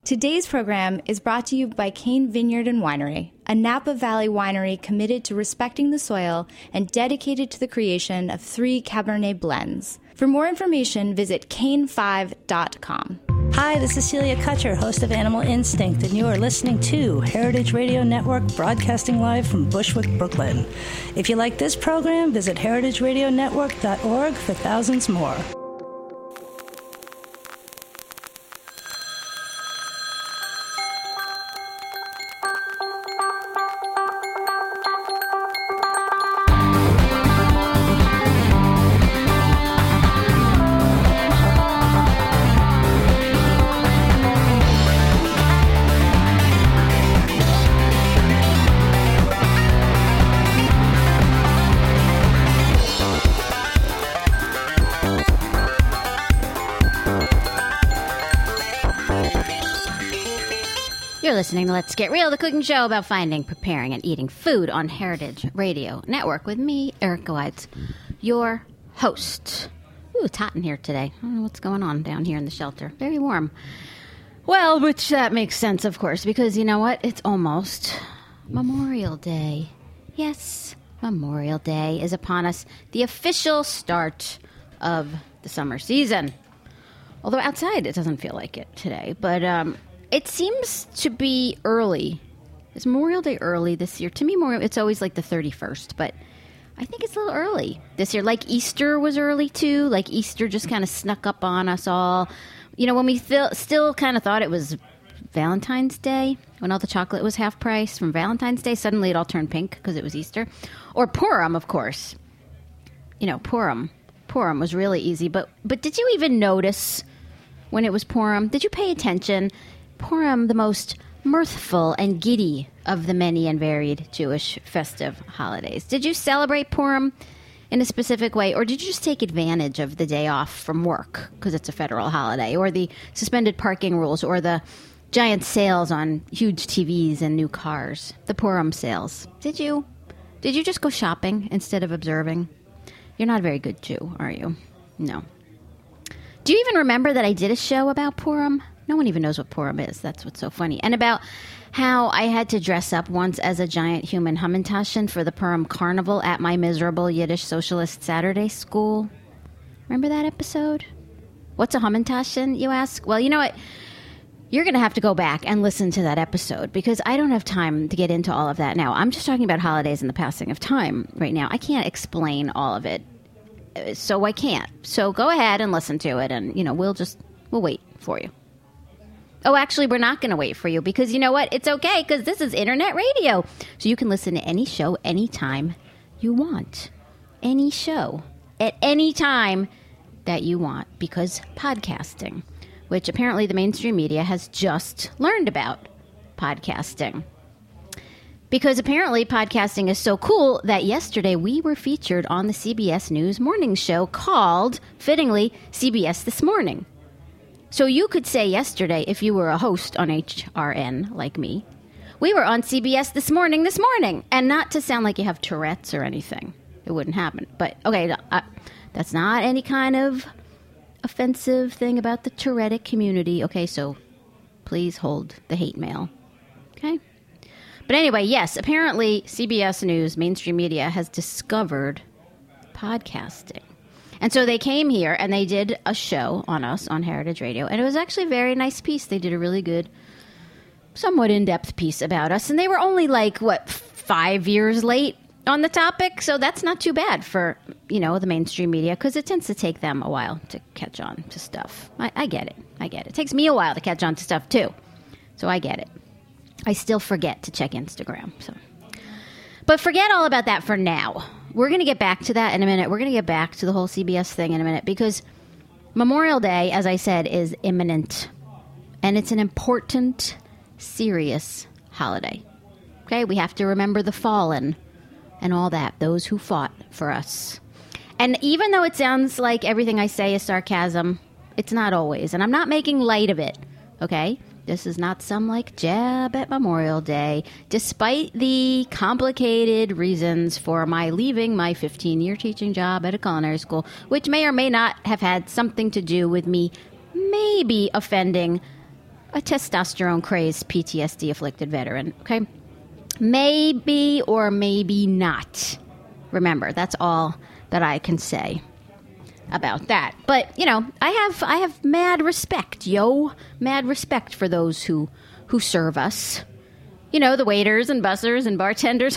Today's program is brought to you by Cane Vineyard and Winery, a Napa Valley winery committed to respecting the soil and dedicated to the creation of 3 Cabernet blends. For more information, visit cane5.com. Hi, this is Celia Kutcher, host of Animal Instinct, and you are listening to Heritage Radio Network, broadcasting live from Bushwick, Brooklyn. If you like this program, visit heritageradionetwork.org for thousands more. You're listening to Let's Get Real, the cooking show about finding, preparing, and eating food on Heritage Radio Network with me, Erica Weitz, your host. Ooh, it's hot in here today. I don't know what's going on down here in the shelter. Very warm. Well, which that makes sense, of course, because you know what? It's almost Memorial Day. Yes, Memorial Day is upon us, the official start of the summer season. Although outside it doesn't feel like it today, but it seems to be early. Is Memorial Day early this year? To me, it's always like the 31st, but I think it's a little early this year. Like Easter was early, too. Like Easter just kind of snuck up on us all. You know, when we still kind of thought it was Valentine's Day, when all the chocolate was half price from Valentine's Day, suddenly it all turned pink because it was Easter. Or Purim, of course. You know, Purim was really easy. But did you even notice when it was Purim? Did you pay attention? Purim, the most mirthful and giddy of the many and varied Jewish festive holidays. Did you celebrate Purim in a specific way, or did you just take advantage of the day off from work because it's a federal holiday, or the suspended parking rules, or the giant sales on huge TVs and new cars, the Purim sales? Did you just go shopping instead of observing? You're not a very good Jew, are you? No. Do you even remember that I did a show about Purim? No one even knows what Purim is. That's what's so funny. And about how I had to dress up once as a giant human Hamantaschen for the Purim Carnival at my miserable Yiddish Socialist Saturday school. Remember that episode? What's a Hamantaschen, you ask? Well, you know what? You're going to have to go back and listen to that episode because I don't have time to get into all of that now. I'm just talking about holidays and the passing of time right now. I can't explain all of it, so I can't. So go ahead and listen to it, and, you know, we'll wait for you. Oh, actually, we're not going to wait for you because you know what? It's okay because this is internet radio. So you can listen to any show anytime you want. Any show at any time that you want because podcasting, which apparently the mainstream media has just learned about podcasting. Because apparently podcasting is so cool that yesterday we were featured on the CBS News morning show called, fittingly, CBS This Morning. So you could say yesterday, if you were a host on HRN like me, we were on CBS This Morning, and not to sound like you have Tourette's or anything. It wouldn't happen. But, okay, that's not any kind of offensive thing about the Tourettic community. Okay, so please hold the hate mail. Okay? But anyway, yes, apparently CBS News, mainstream media, has discovered podcasting. And so they came here and they did a show on us on Heritage Radio. And it was actually a very nice piece. They did a really good, somewhat in-depth piece about us. And they were only 5 years late on the topic. So that's not too bad for, the mainstream media because it tends to take them a while to catch on to stuff. I get it. It takes me a while to catch on to stuff too. So I get it. I still forget to check Instagram. But forget all about that for now. We're going to get back to that in a minute. We're going to get back to the whole CBS thing in a minute because Memorial Day, as I said, is imminent. And it's an important, serious holiday. Okay? We have to remember the fallen and all that, those who fought for us. And even though it sounds like everything I say is sarcasm, it's not always. And I'm not making light of it. Okay? This is not some, jab at Memorial Day, despite the complicated reasons for my leaving my 15-year teaching job at a culinary school, which may or may not have had something to do with me maybe offending a testosterone-crazed, PTSD-afflicted veteran, okay? Maybe or maybe not. Remember, that's all that I can say about that. But, you know, I have mad respect, mad respect for those who serve us. You know, the waiters and bussers and bartenders.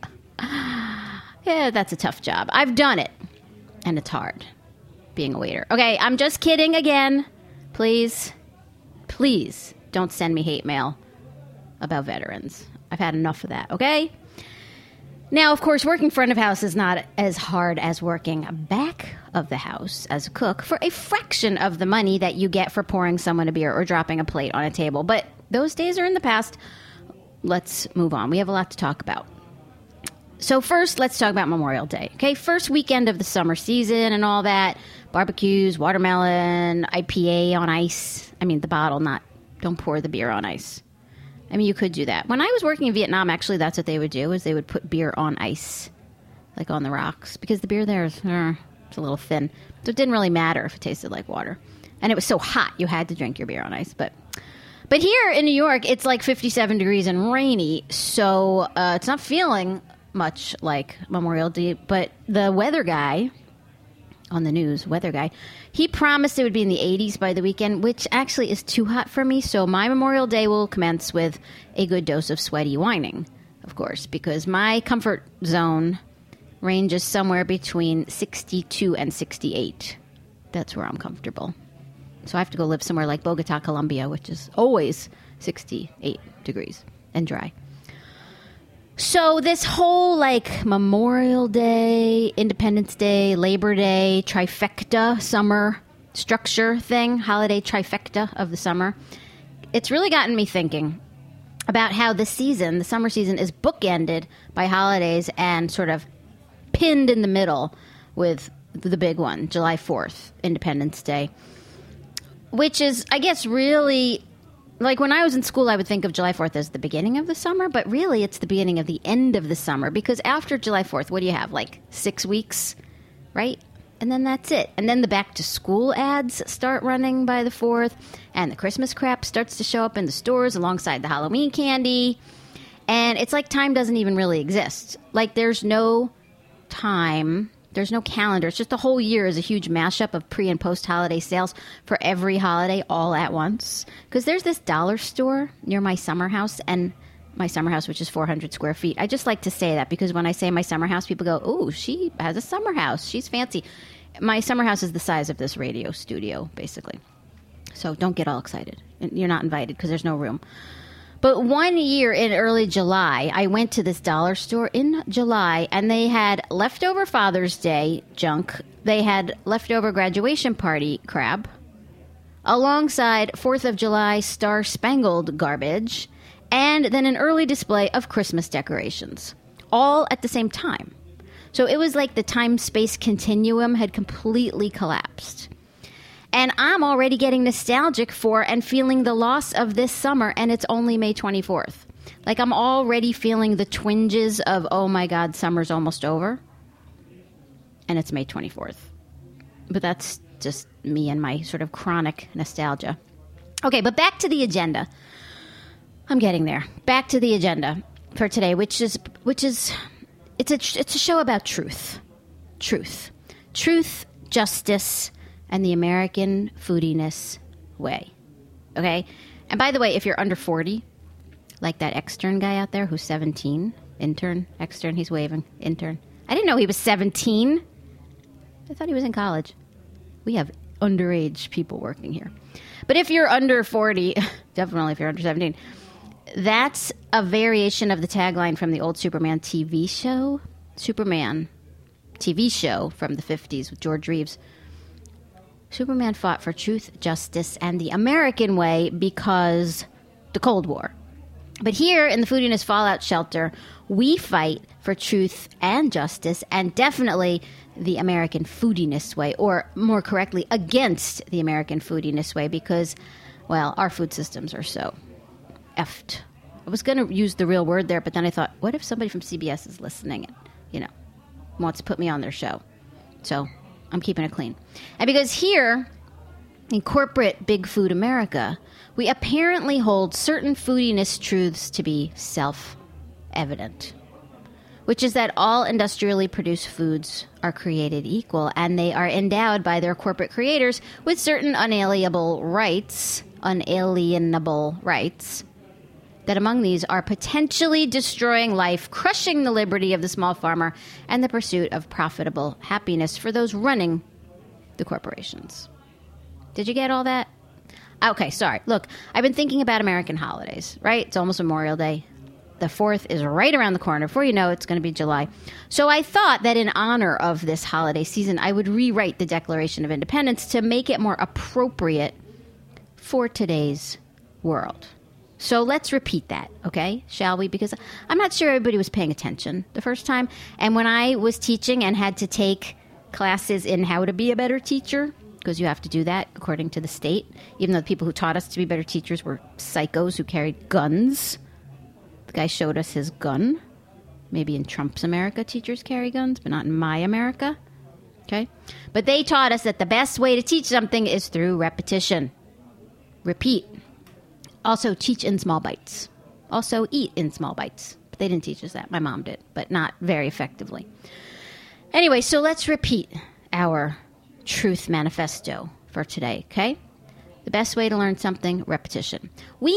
Yeah, that's a tough job. I've done it, and it's hard being a waiter. Okay, I'm just kidding again. Please don't send me hate mail about veterans. I've had enough of that, okay? Now, of course, working front of house is not as hard as working back of the house as a cook for a fraction of the money that you get for pouring someone a beer or dropping a plate on a table. But those days are in the past. Let's move on. We have a lot to talk about. So first, let's talk about Memorial Day. Okay, first weekend of the summer season and all that. Barbecues, watermelon, IPA on ice. I mean, the bottle, don't pour the beer on ice. I mean, you could do that. When I was working in Vietnam, actually, that's what they would do, is they would put beer on ice, like on the rocks, because the beer there is it's a little thin. So it didn't really matter if it tasted like water. And it was so hot, you had to drink your beer on ice. But here in New York, it's like 57 degrees and rainy, so it's not feeling much like Memorial Day. But the weather guy on the news, he promised it would be in the 80s by the weekend, which actually is too hot for me. So my Memorial Day will commence with a good dose of sweaty whining, of course, because my comfort zone ranges somewhere between 62 and 68. That's where I'm comfortable. So I have to go live somewhere like Bogota, Colombia, which is always 68 degrees and dry. So this whole, like, Memorial Day, Independence Day, Labor Day, trifecta summer structure thing, holiday trifecta of the summer, it's really gotten me thinking about how the summer season, is bookended by holidays and sort of pinned in the middle with the big one, July 4th, Independence Day, which is, I guess, really... Like, when I was in school, I would think of July 4th as the beginning of the summer, but really it's the beginning of the end of the summer, because after July 4th, what do you have, like 6 weeks, right? And then that's it. And then the back-to-school ads start running by the 4th, and the Christmas crap starts to show up in the stores alongside the Halloween candy, and it's like time doesn't even really exist. Like, there's no time... There's no calendar. It's just the whole year is a huge mashup of pre- and post-holiday sales for every holiday all at once. Because there's this dollar store near my summer house, and my summer house, which is 400 square feet. I just like to say that because when I say my summer house, people go, "Ooh, she has a summer house. She's fancy." My summer house is the size of this radio studio, basically. So don't get all excited. You're not invited because there's no room. But one year in early July, I went to this dollar store in July, and they had leftover Father's Day junk. They had leftover graduation party crap, alongside 4th of July Star-Spangled garbage, and then an early display of Christmas decorations, all at the same time. So it was like the time-space continuum had completely collapsed. And I'm already getting nostalgic for and feeling the loss of this summer, and it's only May 24th. Like, I'm already feeling the twinges of, oh my God, summer's almost over. And it's May 24th. But that's just me and my sort of chronic nostalgia. Okay, but back to the agenda. I'm getting there. Back to the agenda for today, which is it's a show about truth. Truth, justice, and the American foodiness way. Okay? And by the way, if you're under 40, like that extern guy out there who's 17, extern, he's waving, intern. I didn't know he was 17. I thought he was in college. We have underage people working here. But if you're under 40, definitely if you're under 17, that's a variation of the tagline from the old Superman TV show. Superman TV show from the 50s with George Reeves. Superman fought for truth, justice, and the American way because the Cold War. But here in the Foodiness Fallout Shelter, we fight for truth and justice, and definitely the American foodiness way, or more correctly, against the American foodiness way, because, well, our food systems are so effed. I was going to use the real word there, but then I thought, what if somebody from CBS is listening and, wants to put me on their show? So I'm keeping it clean. And because here in corporate big food America, we apparently hold certain foodiness truths to be self-evident, which is that all industrially produced foods are created equal, and they are endowed by their corporate creators with certain unalienable rights, that among these are potentially destroying life, crushing the liberty of the small farmer, and the pursuit of profitable happiness for those running the corporations. Did you get all that? Okay, sorry. Look, I've been thinking about American holidays, right? It's almost Memorial Day. The 4th is right around the corner. Before you know it, it's going to be July. So I thought that in honor of this holiday season, I would rewrite the Declaration of Independence to make it more appropriate for today's world. So let's repeat that, okay? Shall we? Because I'm not sure everybody was paying attention the first time. And when I was teaching and had to take classes in how to be a better teacher, because you have to do that according to the state, even though the people who taught us to be better teachers were psychos who carried guns. The guy showed us his gun. Maybe in Trump's America, teachers carry guns, but not in my America. Okay? But they taught us that the best way to teach something is through repetition. Repeat. Also, teach in small bites. Also, eat in small bites. But they didn't teach us that. My mom did, but not very effectively. Anyway, so let's repeat our truth manifesto for today, okay? The best way to learn something, repetition. We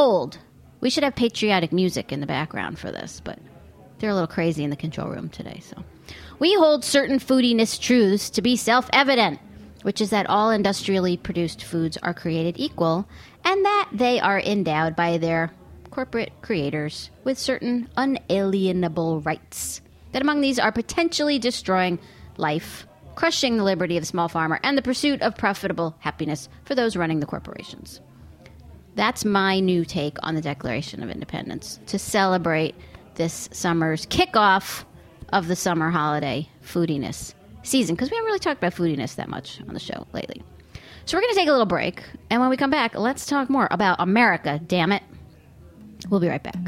should have patriotic music in the background for this, but they're a little crazy in the control room today, so. We hold certain foodiness truths to be self-evident, which is that all industrially produced foods are created equal, and that they are endowed by their corporate creators with certain unalienable rights, that among these are potentially destroying life, crushing the liberty of the small farmer, and the pursuit of profitable happiness for those running the corporations. That's my new take on the Declaration of Independence to celebrate this summer's kickoff of the summer holiday foodiness season, because we haven't really talked about foodiness that much on the show lately. So we're going to take a little break, and when we come back, let's talk more about America, damn it. We'll be right back.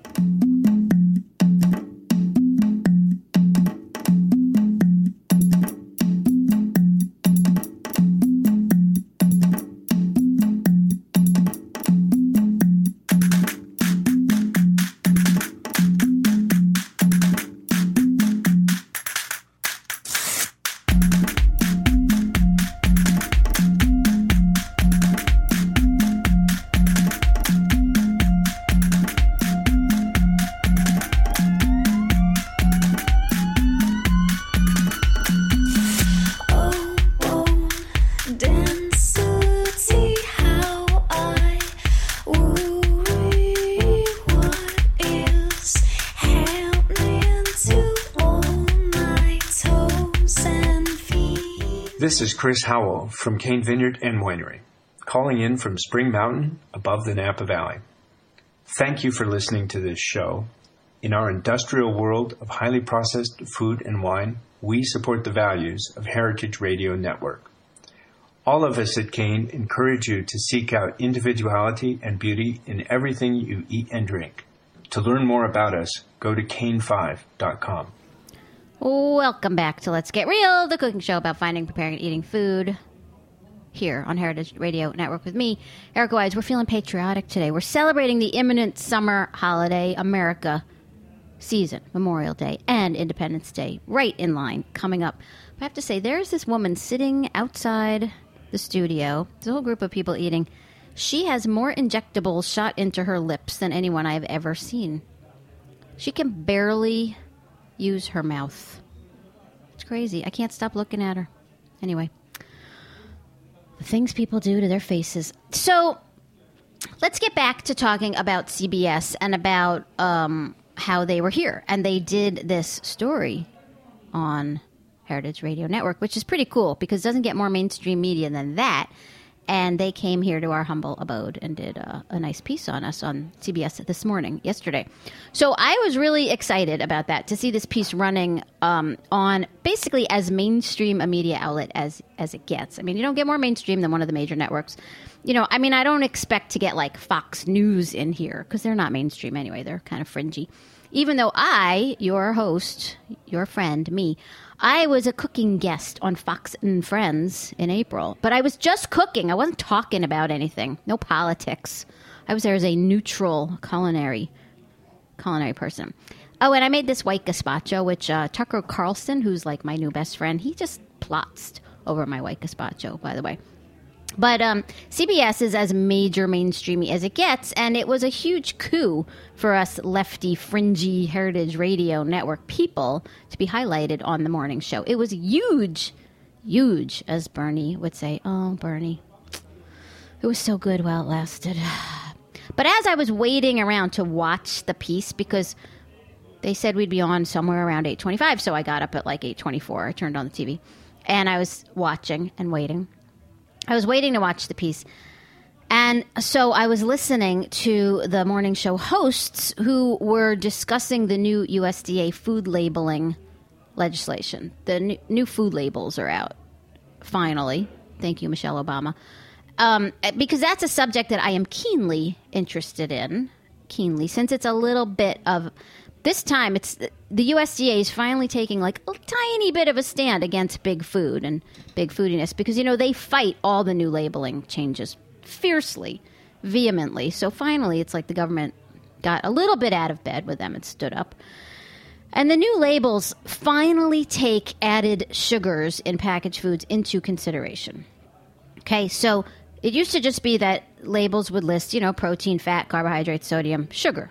This is Chris Howell from Cane Vineyard and Winery, calling in from Spring Mountain above the Napa Valley. Thank you for listening to this show. In our industrial world of highly processed food and wine, we support the values of Heritage Radio Network. All of us at Cane encourage you to seek out individuality and beauty in everything you eat and drink. To learn more about us, go to cane5.com. Welcome back to Let's Get Real, the cooking show about finding, preparing, and eating food here on Heritage Radio Network with me, Erica Wise. We're feeling patriotic today. We're celebrating the imminent summer holiday America season, Memorial Day and Independence Day, right in line, coming up. I have to say, there's this woman sitting outside the studio. There's a whole group of people eating. She has more injectables shot into her lips than anyone I've ever seen. She can barely use her mouth. It's crazy. I can't stop looking at her. Anyway, the things people do to their faces. So let's get back to talking about CBS and about how they were here. And they did this story on Heritage Radio Network, which is pretty cool because it doesn't get more mainstream media than that. And they came here to our humble abode and did a nice piece on us on CBS yesterday. So I was really excited about that, to see this piece running on basically as mainstream a media outlet as it gets. I mean, you don't get more mainstream than one of the major networks. You know, I mean, I don't expect to get like Fox News in here because they're not mainstream anyway. They're kind of fringy. even though I, your host, your friend, me, I was a cooking guest on Fox and Friends in April. But I was just cooking. I wasn't talking about anything. No politics. I was there as a neutral culinary person. Oh, and I made this white gazpacho, which Tucker Carlson, who's like my new best friend, he just plotzed over my white gazpacho, by the way. But CBS is as major mainstreamy as it gets, and it was a huge coup for us lefty, fringy Heritage Radio Network people to be highlighted on the morning show. It was huge, as Bernie would say. Oh, Bernie. It was so good while it lasted. But as I was waiting around to watch the piece, because they said we'd be on somewhere around 8:25, so I got up at like 8:24. I turned on the TV, and I was watching and waiting. I was waiting to watch the piece. And so I was listening to the morning show hosts who were discussing the new USDA food labeling legislation. The new food labels are out, finally. Thank you, Michelle Obama. Because that's a subject that I am keenly interested in, since it's a little bit of... This time, it's the USDA is finally taking like a tiny bit of a stand against big food and big foodiness because, they fight all the new labeling changes fiercely, vehemently. So finally, it's like the government got a little bit out of bed with them and stood up. And the new labels finally take added sugars in packaged foods into consideration. Okay, so it used to just be that labels would list, protein, fat, carbohydrates, sodium, sugar.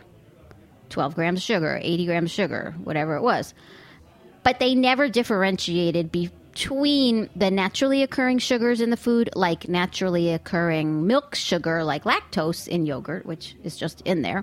12 grams of sugar, 80 grams of sugar, whatever it was. But they never differentiated between the naturally occurring sugars in the food, like naturally occurring milk sugar, like lactose in yogurt, which is just in there,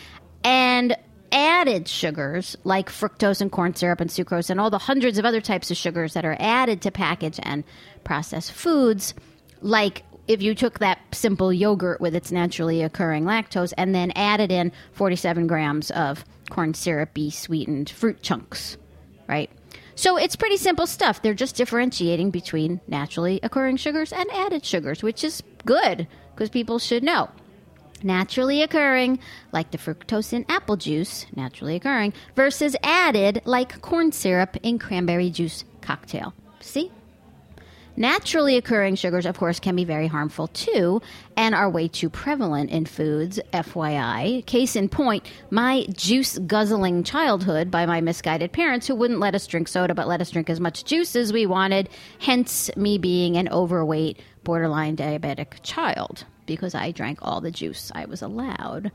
and added sugars, like fructose and corn syrup and sucrose and all the hundreds of other types of sugars that are added to packaged and processed foods, like if you took that simple yogurt with its naturally occurring lactose and then added in 47 grams of corn syrupy sweetened fruit chunks, right? So it's pretty simple stuff. They're just differentiating between naturally occurring sugars and added sugars, which is good because people should know. Naturally occurring, like the fructose in apple juice, naturally occurring, versus added, like corn syrup in cranberry juice cocktail. See? Naturally occurring sugars, of course, can be very harmful too and are way too prevalent in foods, FYI. Case in point, my juice-guzzling childhood by my misguided parents who wouldn't let us drink soda but let us drink as much juice as we wanted, hence me being an overweight, borderline diabetic child because I drank all the juice I was allowed.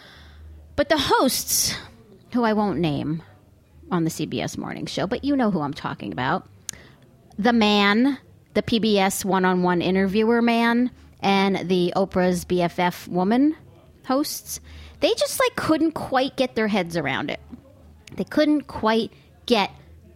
But the hosts, who I won't name on the CBS morning show, but you know who I'm talking about, the man... the PBS one-on-one interviewer man and the Oprah's BFF woman hosts, they just couldn't quite get their heads around it. They couldn't quite get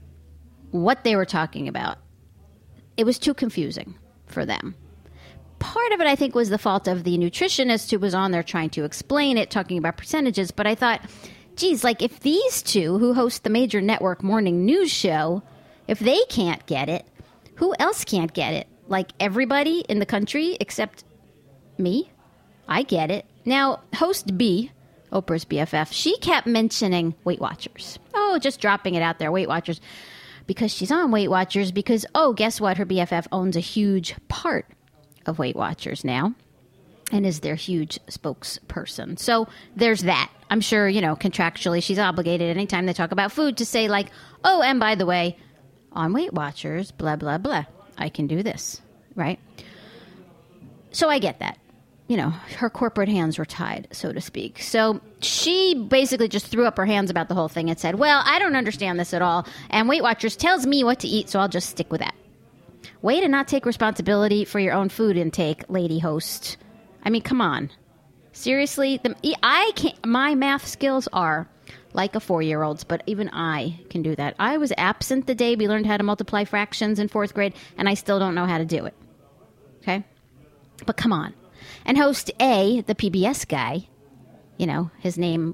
what they were talking about. It was too confusing for them. Part of it, I think, was the fault of the nutritionist who was on there trying to explain it, talking about percentages. But I thought, geez, if these two who host the major network morning news show, if they can't get it, who else can't get it? Everybody in the country except me? I get it. Now, host B, Oprah's BFF, she kept mentioning Weight Watchers. Oh, just dropping it out there, Weight Watchers. Because she's on Weight Watchers because, oh, guess what? Her BFF owns a huge part of Weight Watchers now and is their huge spokesperson. So there's that. I'm sure, contractually she's obligated anytime they talk about food to say oh, and by the way, on Weight Watchers, blah, blah, blah. I can do this, right? So I get that. Her corporate hands were tied, so to speak. So she basically just threw up her hands about the whole thing and said, well, I don't understand this at all, and Weight Watchers tells me what to eat, so I'll just stick with that. Way to not take responsibility for your own food intake, lady host. I mean, come on. Seriously? My math skills are... like a 4-year-old's, but even I can do that. I was absent the day we learned how to multiply fractions in 4th grade, and I still don't know how to do it. Okay? But come on. And host A, the PBS guy, his name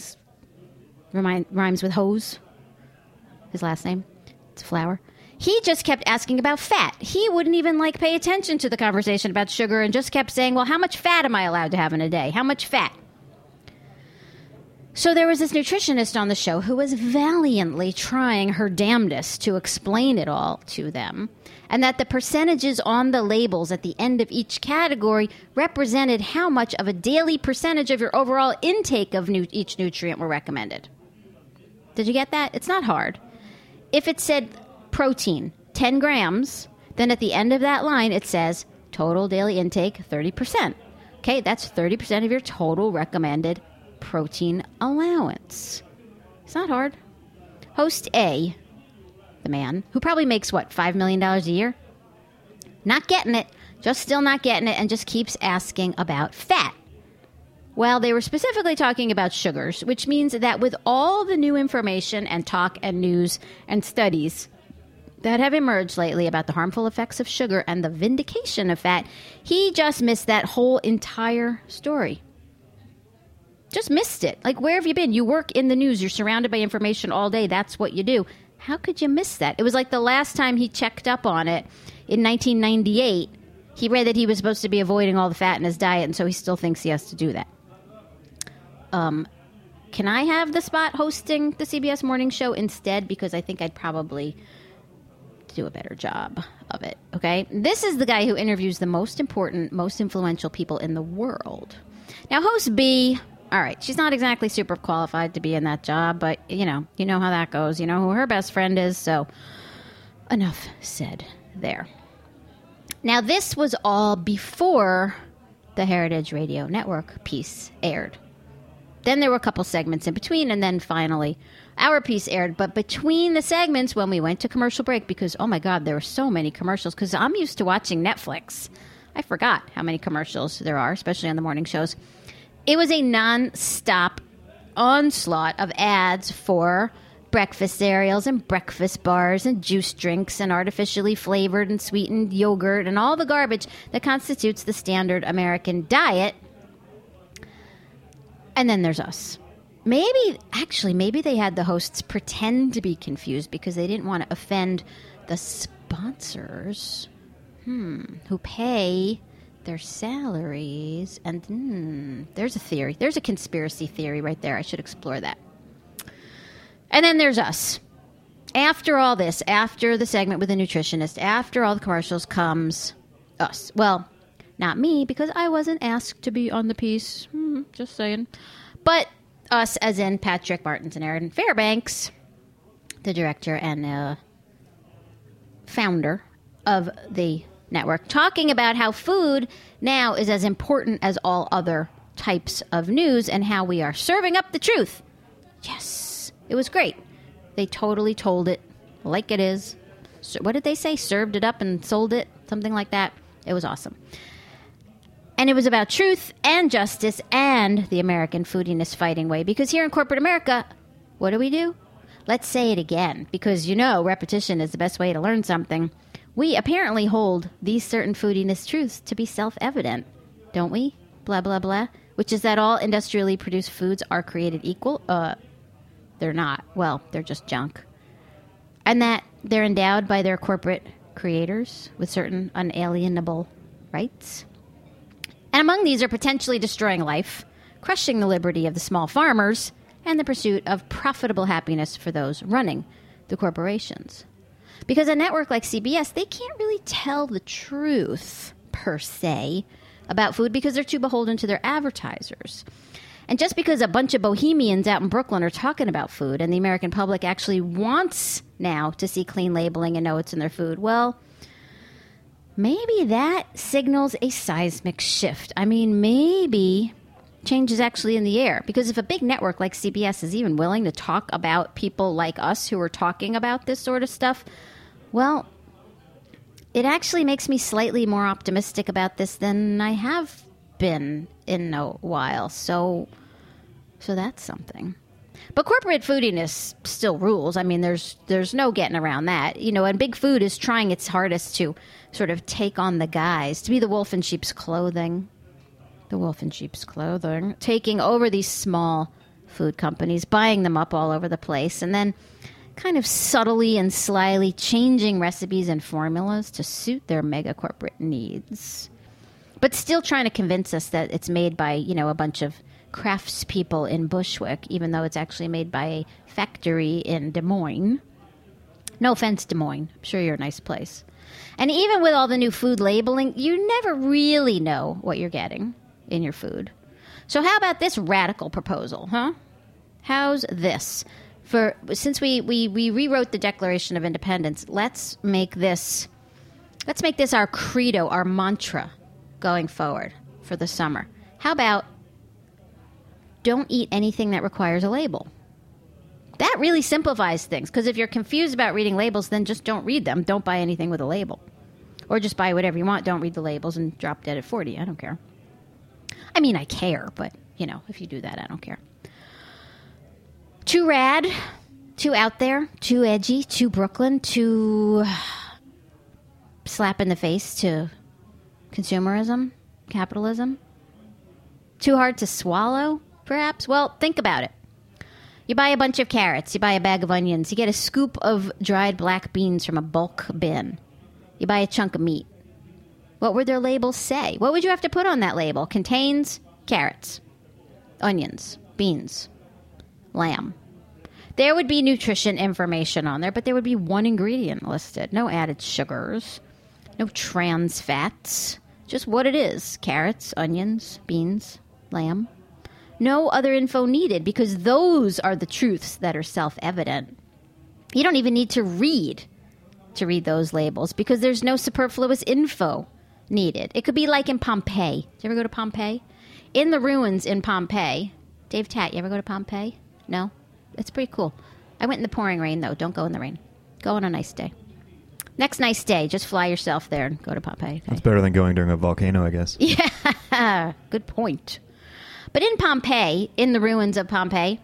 rhymes with hose. His last name. It's Flower. He just kept asking about fat. He wouldn't even pay attention to the conversation about sugar and just kept saying, well, how much fat am I allowed to have in a day? How much fat? So there was this nutritionist on the show who was valiantly trying her damnedest to explain it all to them, and that the percentages on the labels at the end of each category represented how much of a daily percentage of your overall intake of each nutrient were recommended. Did you get that? It's not hard. If it said protein, 10 grams, then at the end of that line it says total daily intake, 30%. Okay, that's 30% of your total recommended protein allowance. It's not hard. Host A, the man, who probably makes, $5 million a year? Not getting it. Just still not getting it, and just keeps asking about fat. Well, they were specifically talking about sugars, which means that with all the new information and talk and news and studies that have emerged lately about the harmful effects of sugar and the vindication of fat, he just missed that whole entire story. Just missed it. Like, where have you been? You work in the news. You're surrounded by information all day. That's what you do. How could you miss that? It was like the last time he checked up on it in 1998. He read that he was supposed to be avoiding all the fat in his diet, and so he still thinks he has to do that. Can I have the spot hosting the CBS Morning Show instead? Because I think I'd probably do a better job of it, okay? This is the guy who interviews the most important, most influential people in the world. Now, host B, all right, she's not exactly super qualified to be in that job, but, you know how that goes. You know who her best friend is, so enough said there. Now, this was all before the Heritage Radio Network piece aired. Then there were a couple segments in between, and then finally our piece aired. But between the segments, when we went to commercial break, because, oh my God, there were so many commercials, because I'm used to watching Netflix. I forgot how many commercials there are, especially on the morning shows. It was a non-stop onslaught of ads for breakfast cereals and breakfast bars and juice drinks and artificially flavored and sweetened yogurt and all the garbage that constitutes the standard American diet. And then there's us. Maybe they had the hosts pretend to be confused because they didn't want to offend the sponsors who pay their salaries. And there's a theory. There's a conspiracy theory right there. I should explore that. And then there's us. After all this, after the segment with the nutritionist, after all the commercials comes us. Well, not me, because I wasn't asked to be on the piece. Just saying. But us, as in Patrick Martins and Aaron Fairbanks, the director and founder of the network, talking about how food now is as important as all other types of news and how we are serving up the truth. Yes, it was great. They totally told it like it is. So what did they say? Served it up and sold it? Something like that. It was awesome. And it was about truth and justice and the American foodiness fighting way. Because here in corporate America, what do? Let's say it again. Because, repetition is the best way to learn something. We apparently hold these certain foodiness truths to be self-evident, don't we? Blah, blah, blah. Which is that all industrially produced foods are created equal. They're not. Well, they're just junk. And that they're endowed by their corporate creators with certain unalienable rights. And among these are potentially destroying life, crushing the liberty of the small farmers, and the pursuit of profitable happiness for those running the corporations. Because a network like CBS, they can't really tell the truth, per se, about food because they're too beholden to their advertisers. And just because a bunch of bohemians out in Brooklyn are talking about food and the American public actually wants now to see clean labeling and know what's in their food, well, maybe that signals a seismic shift. I mean, maybe change is actually in the air. Because if a big network like CBS is even willing to talk about people like us who are talking about this sort of stuff, well, it actually makes me slightly more optimistic about this than I have been in a while. So that's something. But corporate foodiness still rules. I mean, there's no getting around that. And big food is trying its hardest to sort of take on the guise, to be the wolf in sheep's clothing. The wolf in sheep's clothing. Taking over these small food companies, buying them up all over the place, and then kind of subtly and slyly changing recipes and formulas to suit their mega corporate needs. But still trying to convince us that it's made by, a bunch of craftspeople in Bushwick, even though it's actually made by a factory in Des Moines. No offense, Des Moines. I'm sure you're a nice place. And even with all the new food labeling, you never really know what you're getting in your food. So how about this radical proposal, huh? How's this? Since we rewrote the Declaration of Independence, let's make this our credo, our mantra going forward for the summer. How about don't eat anything that requires a label? That really simplifies things, because if you're confused about reading labels, then just don't read them. Don't buy anything with a label. Or just buy whatever you want. Don't read the labels and drop dead at 40. I don't care. I mean, I care, but, if you do that, I don't care. Too rad, too out there, too edgy, too Brooklyn, too slap in the face to consumerism, capitalism. Too hard to swallow, perhaps? Well, think about it. You buy a bunch of carrots, you buy a bag of onions, you get a scoop of dried black beans from a bulk bin. You buy a chunk of meat. What would their labels say? What would you have to put on that label? Contains carrots, onions, beans, lamb. There would be nutrition information on there, but there would be one ingredient listed. No added sugars, no trans fats, just what it is. Carrots, onions, beans, lamb. No other info needed, because those are the truths that are self-evident. You don't even need to read those labels, because there's no superfluous info needed. It could be like in Pompeii. Did you ever go to Pompeii? In the ruins in Pompeii. Dave Tatt, you ever go to Pompeii? No? It's pretty cool. I went in the pouring rain, though. Don't go in the rain. Go on a nice day. Next nice day, just fly yourself there and go to Pompeii. Okay? That's better than going during a volcano, I guess. Yeah, good point. But in Pompeii, in the ruins of Pompeii,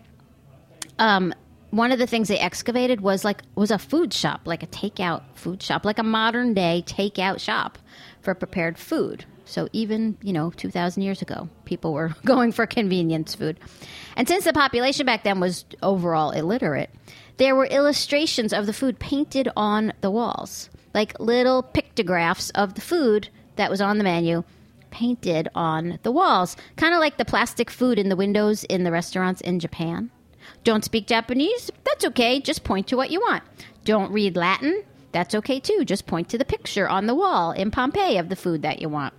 one of the things they excavated was a food shop, like a takeout food shop, like a modern day takeout shop for prepared food. So even, 2,000 years ago, people were going for convenience food. And since the population back then was overall illiterate, there were illustrations of the food painted on the walls, like little pictographs of the food that was on the menu painted on the walls, kind of like the plastic food in the windows in the restaurants in Japan. Don't speak Japanese? That's okay. Just point to what you want. Don't read Latin? That's okay too. Just point to the picture on the wall in Pompeii of the food that you want.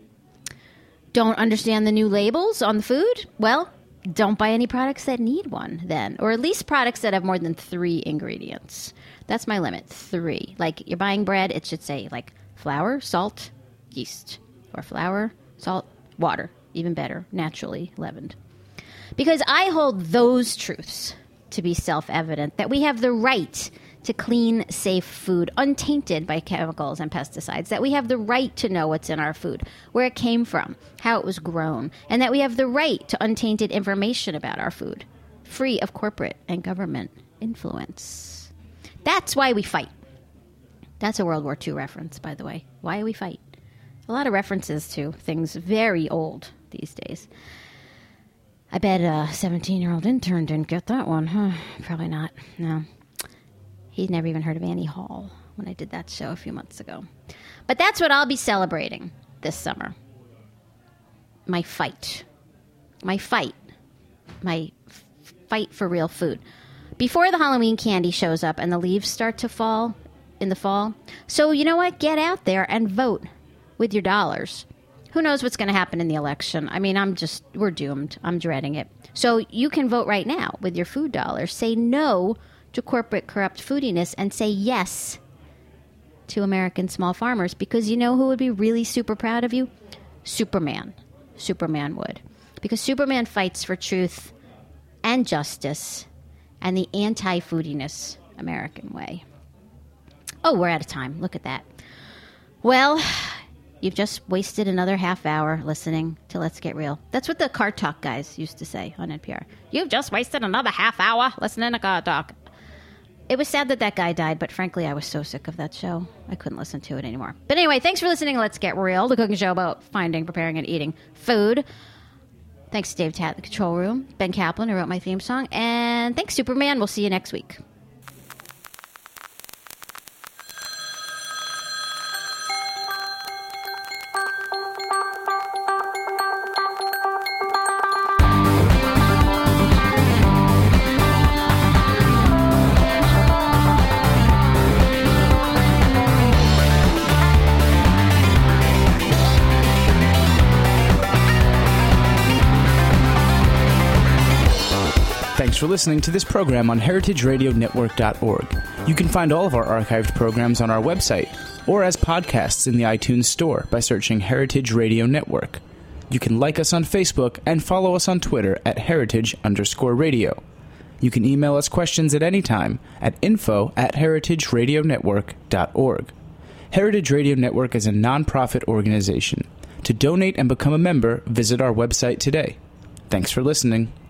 Don't understand the new labels on the food? Well, don't buy any products that need one then, or at least products that have more than 3 ingredients. That's my limit, 3. Like you're buying bread, it should say like flour, salt, yeast. Or flour, salt, water. Even better, naturally leavened. Because I hold those truths to be self-evident, that we have the right to clean, safe food, untainted by chemicals and pesticides, that we have the right to know what's in our food, where it came from, how it was grown, and that we have the right to untainted information about our food, free of corporate and government influence. That's why we fight. That's a World War II reference, by the way. Why we fight. A lot of references to things very old these days. I bet a 17-year-old intern didn't get that one, huh? Probably not. No. He'd never even heard of Annie Hall when I did that show a few months ago. But that's what I'll be celebrating this summer. My fight. My fight. My fight for real food. Before the Halloween candy shows up and the leaves start to fall in the fall. So you know what? Get out there and vote with your dollars. Who knows what's going to happen in the election? I mean, we're doomed. I'm dreading it. So you can vote right now with your food dollars. Say no to corporate corrupt foodiness and say yes to American small farmers, because you know who would be really super proud of you? Superman. Superman would. Because Superman fights for truth and justice and the anti-foodiness American way. Oh, we're out of time. Look at that. Well, you've just wasted another half hour listening to Let's Get Real. That's what the Car Talk guys used to say on NPR. You've just wasted another half hour listening to Car Talk. It was sad that guy died, but frankly, I was so sick of that show. I couldn't listen to it anymore. But anyway, thanks for listening to Let's Get Real, the cooking show about finding, preparing, and eating food. Thanks to Dave Tatt, the control room. Ben Kaplan, who wrote my theme song. And thanks, Superman. We'll see you next week. Thanks for listening to this program on heritageradionetwork.org. You can find all of our archived programs on our website or as podcasts in the iTunes Store by searching Heritage Radio Network. You can like us on Facebook and follow us on Twitter at heritage_radio. You can email us questions at any time at info@heritageradionetwork.org. Heritage Radio Network is a non-profit organization. To donate and become a member, visit our website today. Thanks for listening.